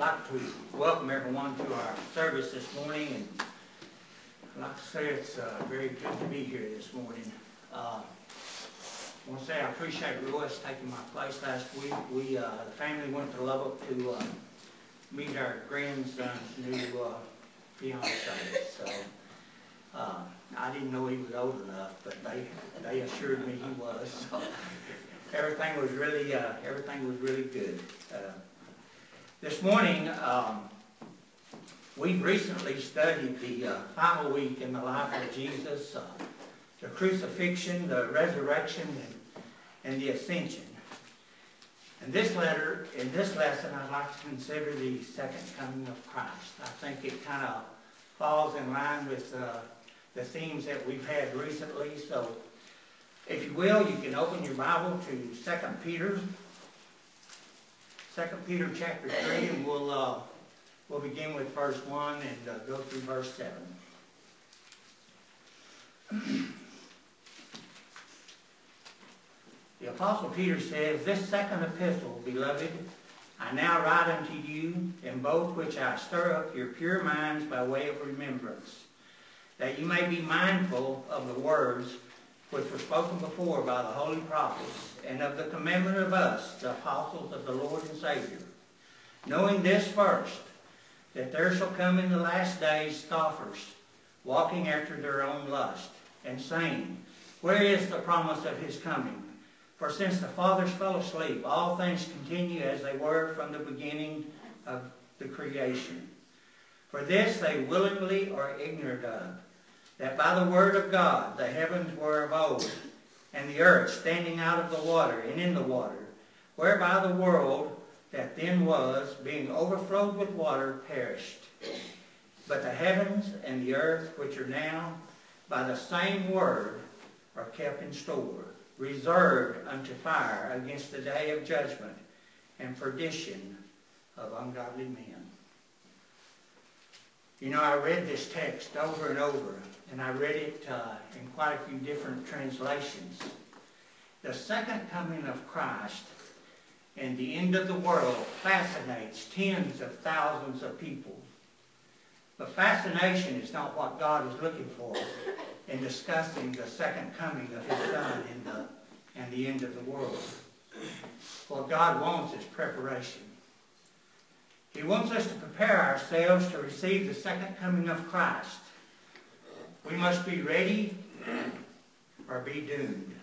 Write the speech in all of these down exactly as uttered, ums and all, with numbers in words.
like to welcome everyone to our service this morning, and I'd like to say it's uh, very good to be here this morning. Uh, I want to say I appreciate Royce taking my place last week. We, uh, the family went to Lubbock to uh, meet our grandson's new uh, fiance. So uh, I didn't know he was old enough, but they they assured me he was. So everything was really uh, everything was really good. Uh, This morning, um, we've recently studied the uh, final week in the life of Jesus, uh, the crucifixion, the resurrection, and, and the ascension. And this letter, in this lesson, I'd like to consider the second coming of Christ. I think it kind of falls in line with uh, the themes that we've had recently. So, if you will, you can open your Bible to Second Peter. Second Peter chapter three, and we'll uh, we'll begin with verse one and uh, go through verse seven. The Apostle Peter says, "This second epistle, beloved, I now write unto you, in both which I stir up your pure minds by way of remembrance, that you may be mindful of the words which were spoken before by the holy prophets, and of the commandment of us, the apostles of the Lord and Savior. Knowing this first, that there shall come in the last days scoffers, walking after their own lust, and saying, Where is the promise of his coming? For since the fathers fell asleep, all things continue as they were from the beginning of the creation. For this they willingly are ignorant of, that by the word of God the heavens were of old, and the earth standing out of the water and in the water, whereby the world that then was, being overflowed with water, perished. But the heavens and the earth, which are now, by the same word, are kept in store, reserved unto fire against the day of judgment and perdition of ungodly men." You know, I read this text over and over, and I read it uh, in quite a few different translations. The second coming of Christ and the end of the world fascinates tens of thousands of people. But fascination is not what God is looking for in discussing the second coming of his Son and the, and the end of the world. What God wants is preparation. He wants us to prepare ourselves to receive the second coming of Christ. We must be ready or be doomed.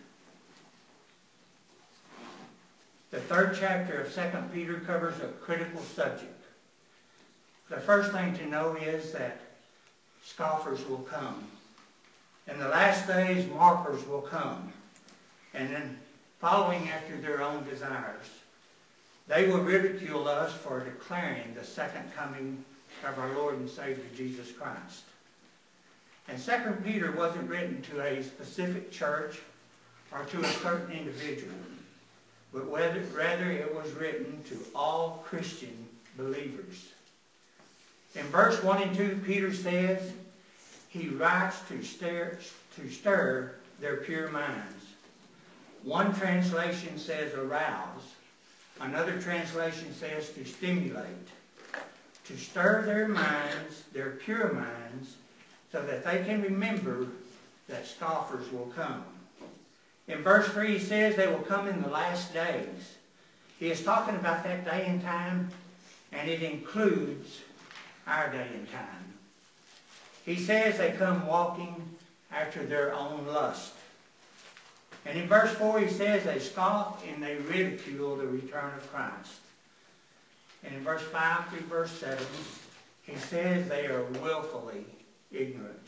The third chapter of Second Peter covers a critical subject. The first thing to know is that scoffers will come. In the last days, mockers will come. And then following after their own desires. They will ridicule us for declaring the second coming of our Lord and Savior Jesus Christ. And Second Peter wasn't written to a specific church or to a certain individual, but whether, rather it was written to all Christian believers. In verse one and two, Peter says, he writes to stir, to stir their pure minds. One translation says arouse. Another translation says to stimulate, to stir their minds, their pure minds, so that they can remember that scoffers will come. In verse three, he says they will come in the last days. He is talking about that day and time, and it includes our day and time. He says they come walking after their own lust. And in verse four he says they scoff and they ridicule the return of Christ. And in verse five through verse seven he says they are willfully ignorant.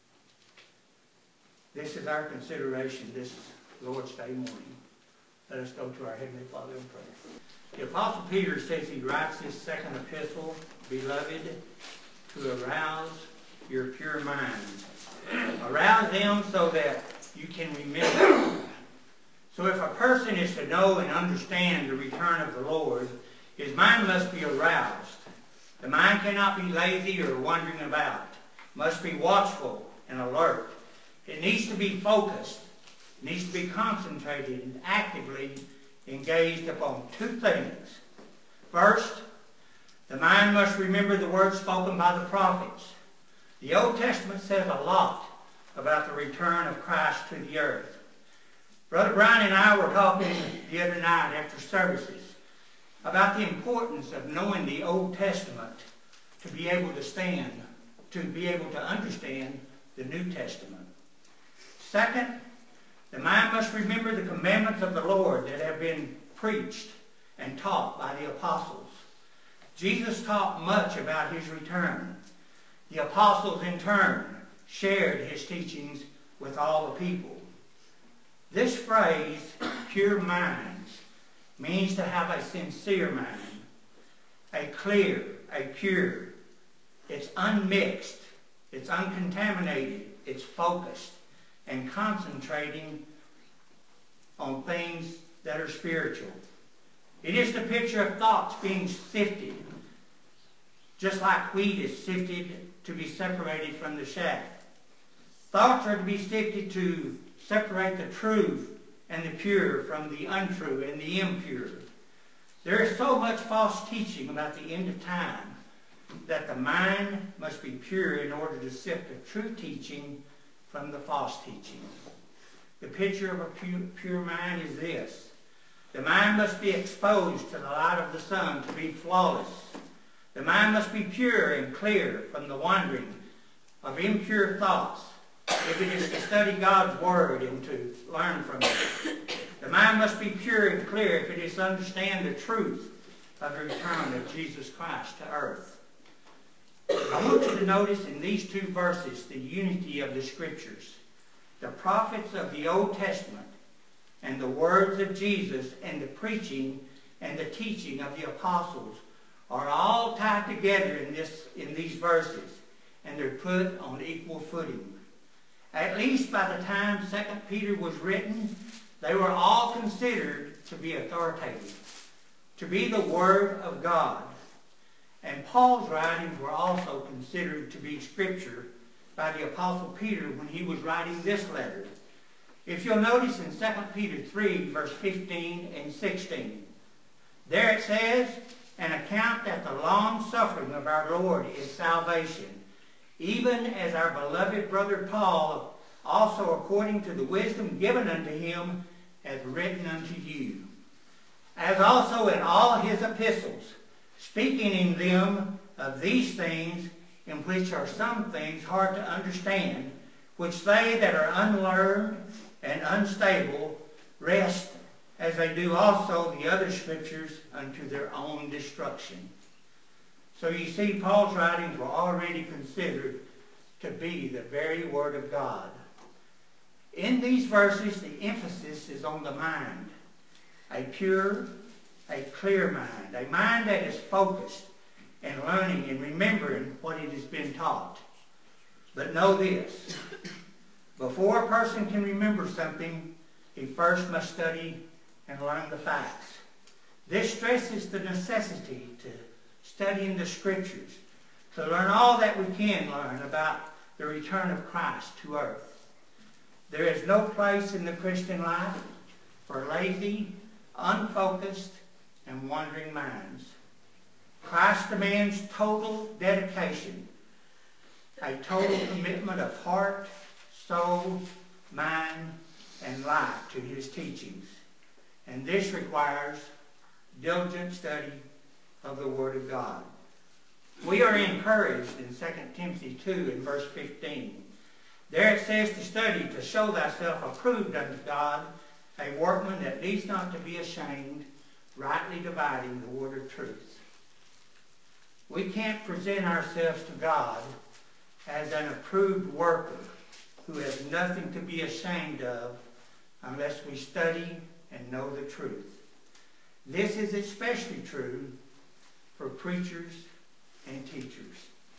This is our consideration this Lord's Day morning. Let us go to our Heavenly Father in prayer. The Apostle Peter says he writes his second epistle, beloved, to arouse your pure minds. Arouse them so that you can remember. So if a person is to know and understand the return of the Lord, his mind must be aroused. The mind cannot be lazy or wandering about. It must be watchful and alert. It needs to be focused. It needs to be concentrated and actively engaged upon two things. First, The mind must remember the words spoken by the prophets. The Old Testament says a lot about the return of Christ to the earth. Brother Brian and I were talking the other night after services about the importance of knowing the Old Testament to be able to stand, to be able to understand the New Testament. Second, the mind must remember the commandments of the Lord that have been preached and taught by the apostles. Jesus taught much about his return. The apostles, in turn, shared his teachings with all the people. This phrase, pure minds, means to have a sincere mind, a clear, a pure. It's unmixed, it's uncontaminated, it's focused, and concentrating on things that are spiritual. It is the picture of thoughts being sifted, just like wheat is sifted to be separated from the chaff. Thoughts are to be sifted to separate the truth and the pure from the untrue and the impure. There is so much false teaching about the end of time that the mind must be pure in order to sift the true teaching from the false teaching. The picture of a pure, pure mind is this. The mind must be exposed to the light of the sun to be flawless. The mind must be pure and clear from the wandering of impure thoughts, if it is to study God's Word and to learn from it. The mind must be pure and clear if it is to understand the truth of the return of Jesus Christ to earth. I want you to notice in these two verses the unity of the Scriptures. The prophets of the Old Testament and the words of Jesus and the preaching and the teaching of the apostles are all tied together in, this, in these verses, and they're put on equal footing. At least by the time Second Peter was written, they were all considered to be authoritative, to be the Word of God. And Paul's writings were also considered to be Scripture by the Apostle Peter when he was writing this letter. If you'll notice in Second Peter three, verse fifteen and sixteen, there it says, "An account that the long suffering of our Lord is salvation, even as our beloved brother Paul, also according to the wisdom given unto him, hath written unto you, as also in all his epistles, speaking in them of these things, in which are some things hard to understand, which they that are unlearned and unstable wrest, as they do also the other Scriptures, unto their own destruction." So you see, Paul's writings were already considered to be the very Word of God. In these verses, the emphasis is on the mind. A pure, a clear mind. A mind that is focused and learning and remembering what it has been taught. But know this. Before a person can remember something, he first must study and learn the facts. This stresses the necessity to studying the Scriptures, to learn all that we can learn about the return of Christ to earth. There is no place in the Christian life for lazy, unfocused, and wandering minds. Christ demands total dedication, a total commitment of heart, soul, mind, and life to his teachings. And this requires diligent study of the Word of God. We are encouraged in Second Timothy two in verse fifteen. There it says to study, to show thyself approved unto God, a workman that needs not to be ashamed, rightly dividing the word of truth. We can't present ourselves to God as an approved worker who has nothing to be ashamed of unless we study and know the truth. This is especially true for preachers and teachers.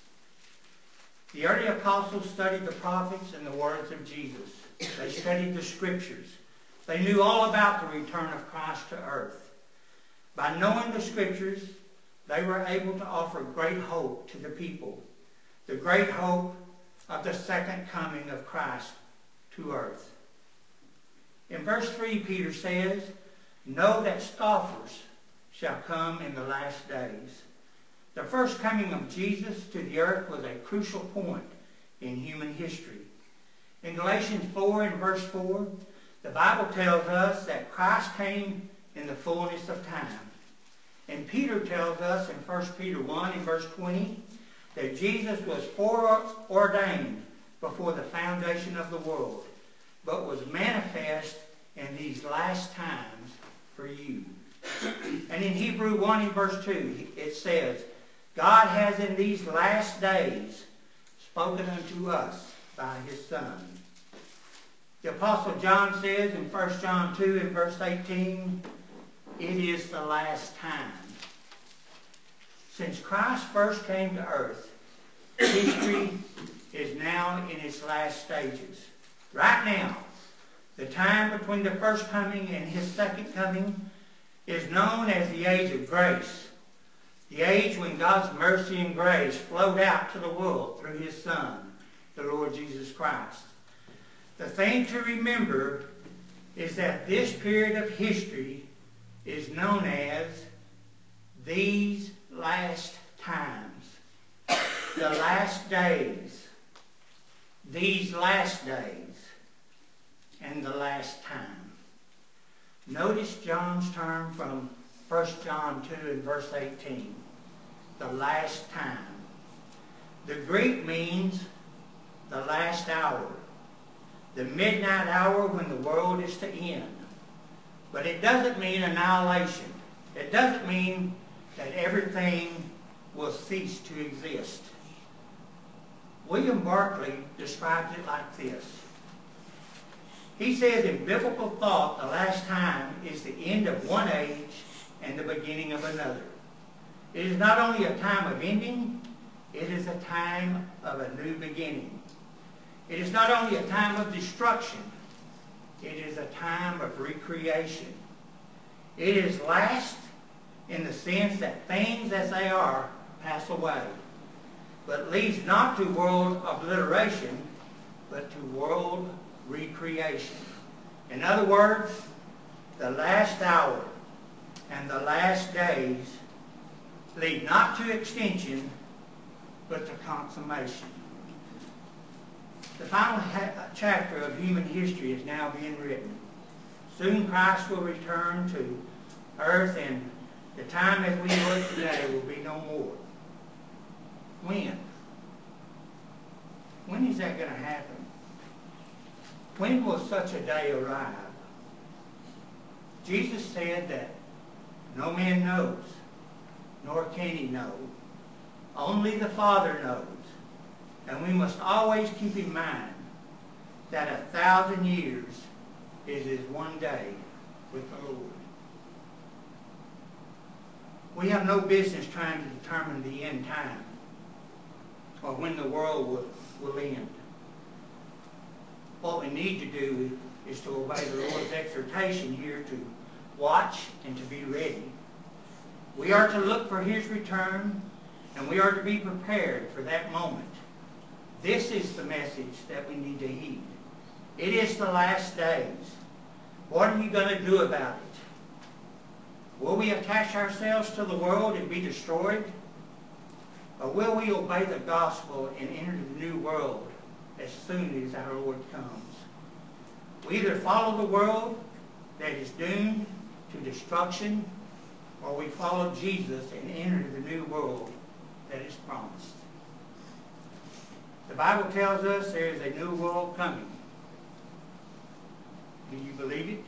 The early apostles studied the prophets and the words of Jesus. They studied the Scriptures. They knew all about the return of Christ to earth. By knowing the Scriptures, they were able to offer great hope to the people. The great hope of the second coming of Christ to earth. In verse three, Peter says, "Know that scoffers shall come in the last days." The first coming of Jesus to the earth was a crucial point in human history. In Galatians four and verse four, the Bible tells us that Christ came in the fullness of time. And Peter tells us in First Peter one and verse twenty that Jesus was foreordained before the foundation of the world, but was manifest in these last times for you. And in Hebrew one and verse two, it says, God has in these last days spoken unto us by his Son. The Apostle John says in First John two and verse eighteen, it is the last time. Since Christ first came to earth, history is now in its last stages. Right now, the time between the first coming and his second coming is known as the age of grace. The age when God's mercy and grace flowed out to the world through his Son, the Lord Jesus Christ. The thing to remember is that this period of history is known as these last times, the last days, these last days, and the last time. Notice John's term from First John two and verse eighteen, the last time. The Greek means the last hour, the midnight hour when the world is to end. But it doesn't mean annihilation. It doesn't mean that everything will cease to exist. William Barclay describes it like this. He says in biblical thought, the last time is the end of one age and the beginning of another. It is not only a time of ending, it is a time of a new beginning. It is not only a time of destruction, it is a time of recreation. It is last in the sense that things as they are pass away, but leads not to world obliteration, but to world recreation. In other words, the last hour and the last days lead not to extinction, but to consummation. The final chapter of human history is now being written. Soon Christ will return to earth, and the time as we know it today will be no more. When? When is that going to happen? When will such a day arrive? Jesus said that no man knows, nor can he know. Only the Father knows. And we must always keep in mind that a thousand years is as one day with the Lord. We have no business trying to determine the end time or when the world will, will end. What we need to do is to obey the Lord's exhortation here to watch and to be ready. We are to look for his return, and we are to be prepared for that moment. This is the message that we need to heed. It is the last days. What are you going to do about it? Will we attach ourselves to the world and be destroyed? Or will we obey the gospel and enter the new world as soon as our Lord comes? We either follow the world that is doomed to destruction, or we follow Jesus and enter the new world that is promised. The Bible tells us there is a new world coming. Do you believe it?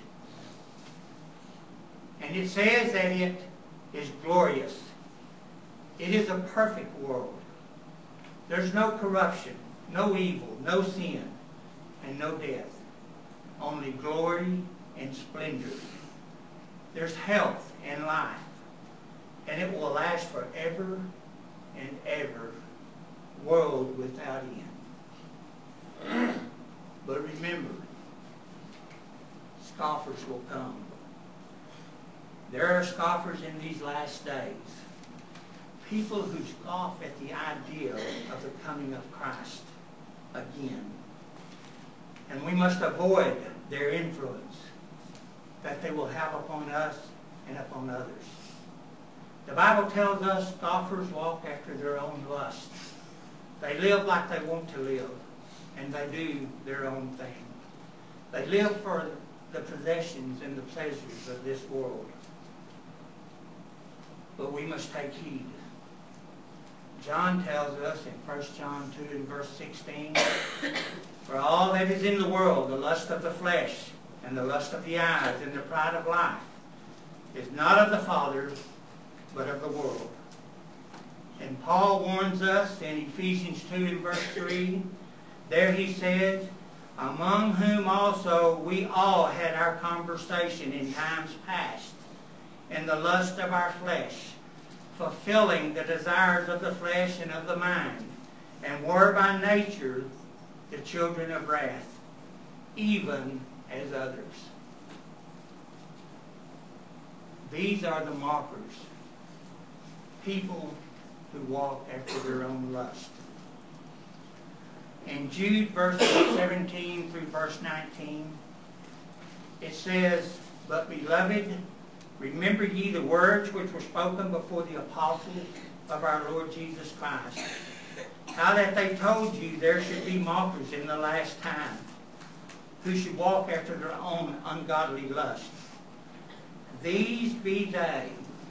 And it says that it is glorious. It is a perfect world. There's no corruption, no evil, no sin, and no death. Only glory and splendor. There's health and life. And it will last forever and ever. World without end. But remember, scoffers will come. There are scoffers in these last days. People who scoff at the idea of the coming of Christ again. And we must avoid their influence that they will have upon us and upon others. The Bible tells us scoffers walk after their own lust. They live like they want to live, and they do their own thing. They live for the possessions and the pleasures of this world. But we must take heed. John tells us in First John two and verse sixteen, for all that is in the world, the lust of the flesh, and the lust of the eyes, and the pride of life, is not of the Father, but of the world. And Paul warns us in Ephesians two and verse three, there he says, among whom also we all had our conversation in times past, in the lust of our flesh, fulfilling the desires of the flesh and of the mind, and were by nature the children of wrath, even as others. These are the mockers, people who walk after their own lust. In Jude verses seventeen through verse nineteen, it says, but beloved, remember ye the words which were spoken before the apostles of our Lord Jesus Christ, how that they told you there should be mockers in the last time, who should walk after their own ungodly lust. These be they.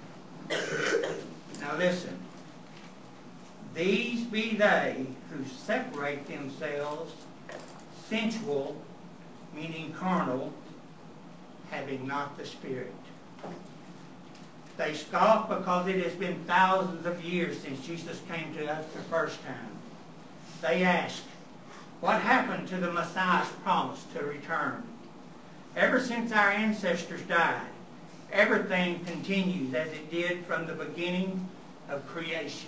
Now listen. These be they who separate themselves sensual, meaning carnal, having not the Spirit. They scoff because it has been thousands of years since Jesus came to us the first time. They ask, what happened to the Messiah's promise to return? Ever since our ancestors died, everything continues as it did from the beginning of creation.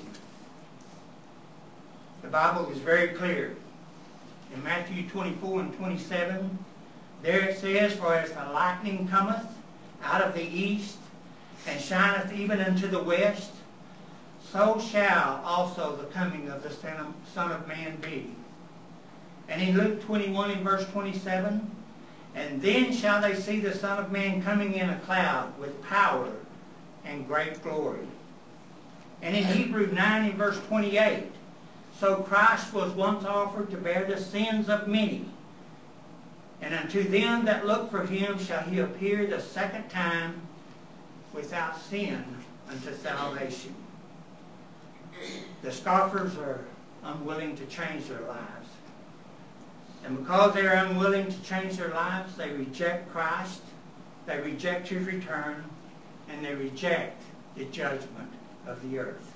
The Bible is very clear. In Matthew twenty-four and twenty-seven, there it says, for as the lightning cometh out of the east, and shineth even unto the west, so shall also the coming of the Son of Man be. And in Luke twenty-one and verse twenty-seven, and then shall they see the Son of Man coming in a cloud with power and great glory. And in Hebrews nine and verse twenty-eight, so Christ was once offered to bear the sins of many, and unto them that look for him shall he appear the second time without sin unto salvation. The scoffers are unwilling to change their lives. And because they are unwilling to change their lives, they reject Christ, they reject his return, and they reject the judgment of the earth.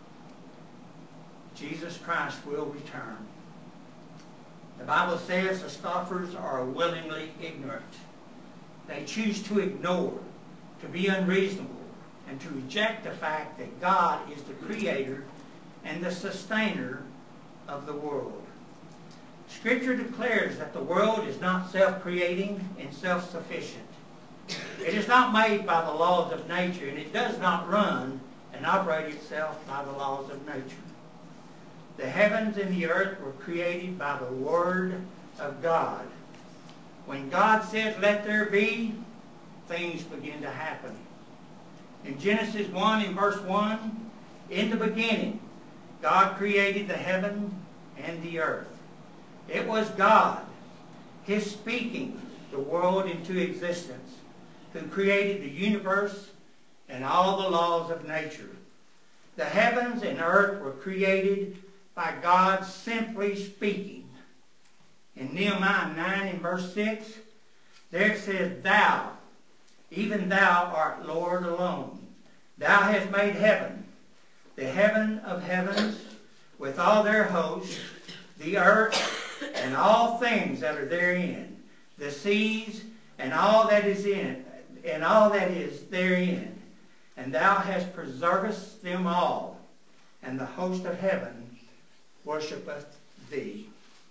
Jesus Christ will return. The Bible says the scoffers are willingly ignorant. They choose to ignore, to be unreasonable, and to reject the fact that God is the creator and the sustainer of the world. Scripture declares that the world is not self-creating and self-sufficient. It is not made by the laws of nature, and it does not run and operate itself by the laws of nature. The heavens and the earth were created by the Word of God. When God says, let there be, things begin to happen. In Genesis one and verse one, in the beginning, God created the heaven and the earth. It was God, his speaking the world into existence, who created the universe and all the laws of nature. The heavens and earth were created by God simply speaking. In Nehemiah nine and verse six, there it says, thou, even thou art Lord alone. Thou hast made heaven, the heaven of heavens, with all their hosts, the earth, and all things that are therein, the seas, and all that is in, and all that is therein. And thou hast preservest them all, and the host of heaven worshipeth thee.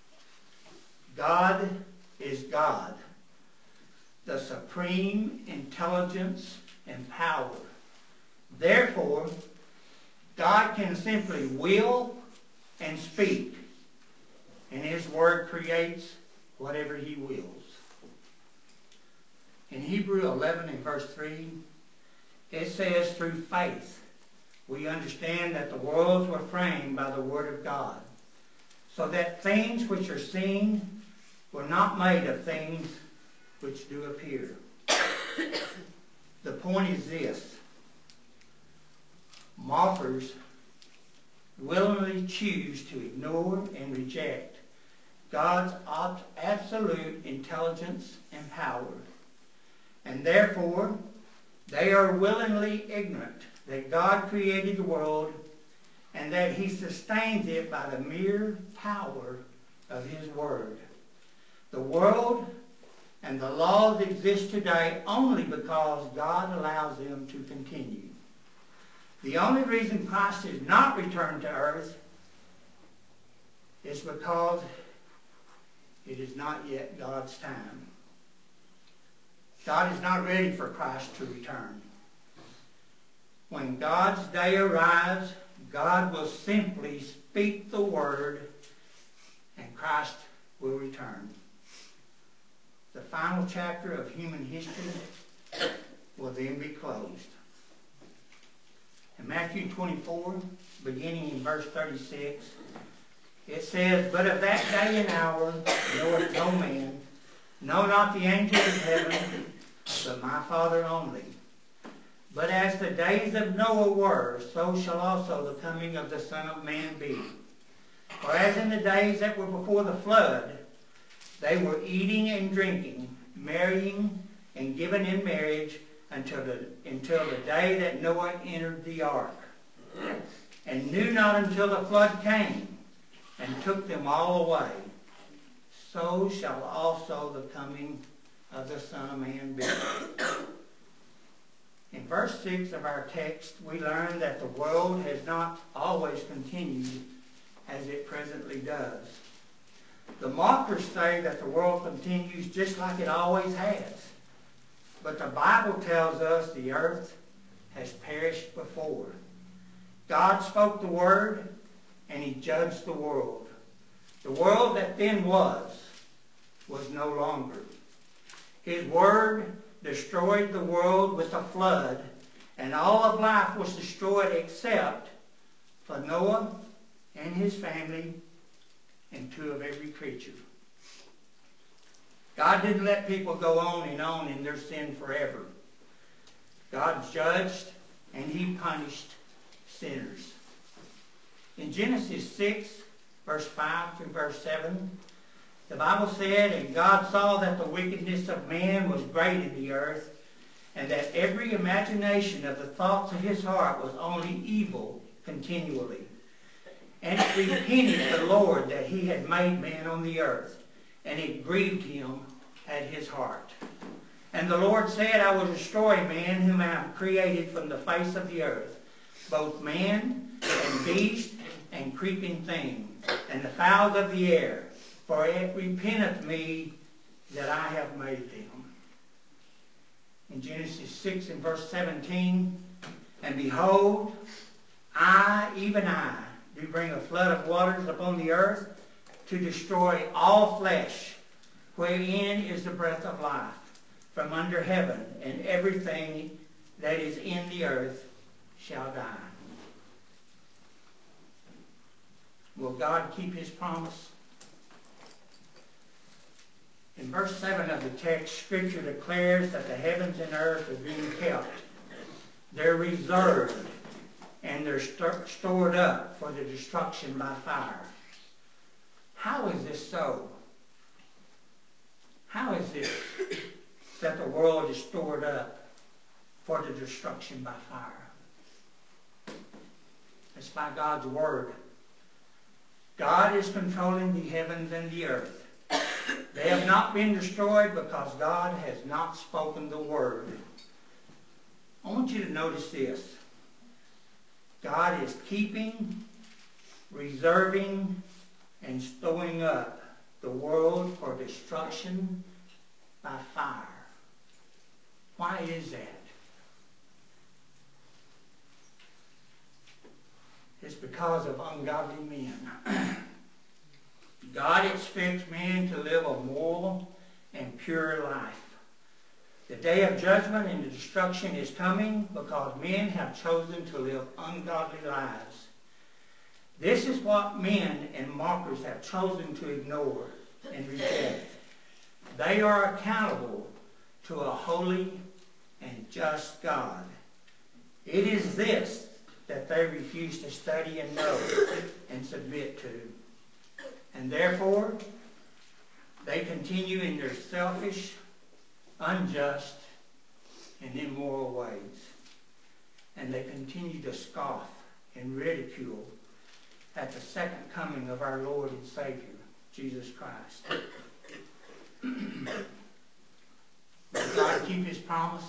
God is God, the supreme intelligence and power. Therefore, God can simply will and speak, and his word creates whatever he wills. In Hebrews eleven and verse three, it says, through faith we understand that the worlds were framed by the Word of God, so that things which are seen were not made of things which do appear. The point is this: mockers willingly choose to ignore and reject God's absolute intelligence and power, and therefore they are willingly ignorant that God created the world and that He sustains it by the mere power of His Word. The world and the laws exist today only because God allows them to continue. The only reason Christ has not returned to earth is because it is not yet God's time. God is not ready for Christ to return. When God's day arrives, God will simply speak the word and Christ will return. The final chapter of human history will then be closed. In Matthew twenty-four, beginning in verse thirty-six, it says, "But of that day and hour knoweth no man, no, not the angels of heaven, but my Father only. But as the days of Noah were, so shall also the coming of the Son of Man be. For as in the days that were before the flood, they were eating and drinking, marrying and giving in marriage until the, until the day that Noah entered the ark, and knew not until the flood came and took them all away. So shall also the coming of the Son of Man be." In verse six of our text, we learn that the world has not always continued as it presently does. The mockers say that the world continues just like it always has. But the Bible tells us the earth has perished before. God spoke the word and He judged the world. The world that then was, was no longer. His word destroyed the world with a flood, and all of life was destroyed except for Noah and his family and two of every creature. God didn't let people go on and on in their sin forever. God judged and He punished sinners. In Genesis six, verse five through verse seven, the Bible said, "And God saw that the wickedness of man was great in the earth, and that every imagination of the thoughts of his heart was only evil continually. And it repented the Lord that He had made man on the earth, and it grieved Him at His heart. And the Lord said, I will destroy man whom I have created from the face of the earth, both man and beast and creeping thing, and the fowls of the air, for it repenteth me that I have made them." In Genesis six and verse seventeen, "And behold, I, even I, do bring a flood of waters upon the earth to destroy all flesh, wherein is the breath of life, from under heaven, and everything that is in the earth shall die." Will God keep His promise? In verse seven of the text, Scripture declares that the heavens and earth are being kept. They're reserved, and they're st- stored up for the destruction by fire. How is this so? How is this that the world is stored up for the destruction by fire? It's by God's word. God is controlling the heavens and the earth. They have not been destroyed because God has not spoken the word. I want you to notice this. God is keeping, reserving, and storing up the world for destruction by fire. Why is that? It's because of ungodly men. God expects man to live a moral and pure life. The day of judgment and destruction is coming because men have chosen to live ungodly lives. This is what men and mockers have chosen to ignore and reject. They are accountable to a holy and just God. It is this that they refuse to study and know and submit to. And therefore, they continue in their selfish, unjust, and immoral ways. And they continue to scoff and ridicule at the second coming of our Lord and Savior, Jesus Christ. Will God keep His promise?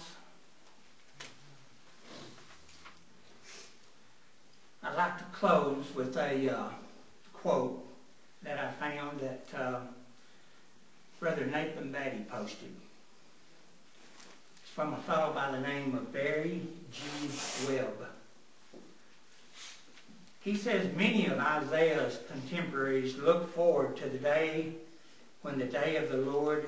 I'd like to close with a uh, quote that I found that uh, Brother Nathan Batty posted. It's from a fellow by the name of Barry G. Webb. He says, many of Isaiah's contemporaries look forward to the day when the day of the Lord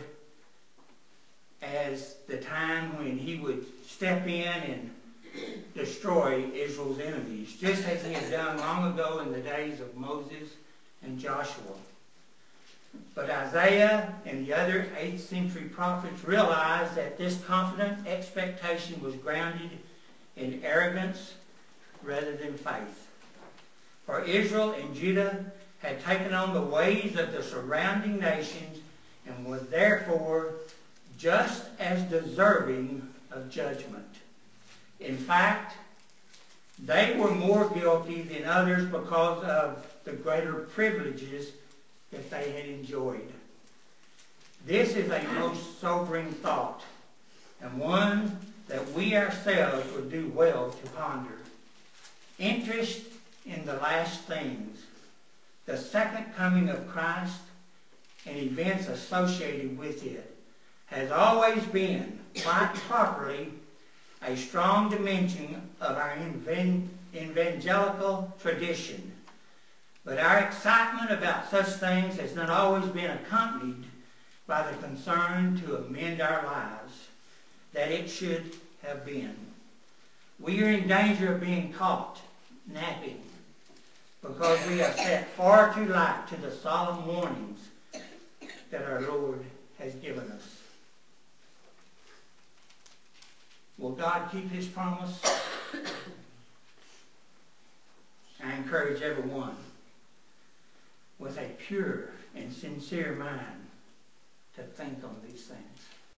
as the time when He would step in and destroy Israel's enemies, just as He had done long ago in the days of Moses and Joshua. But Isaiah and the other eighth century prophets realized that this confident expectation was grounded in arrogance rather than faith. For Israel and Judah had taken on the ways of the surrounding nations and was therefore just as deserving of judgment. In fact, they were more guilty than others because of the greater privileges that they had enjoyed. This is a most sobering thought, and one that we ourselves would do well to ponder. Interest in the last things, the second coming of Christ, and events associated with it, has always been, quite properly, a strong dimension of our evangelical tradition. But our excitement about such things has not always been accompanied by the concern to amend our lives that it should have been. We are in danger of being caught napping because we have sat far too light to the solemn warnings that our Lord has given us. Will God keep His promise? I encourage everyone with a pure and sincere mind to think on these things.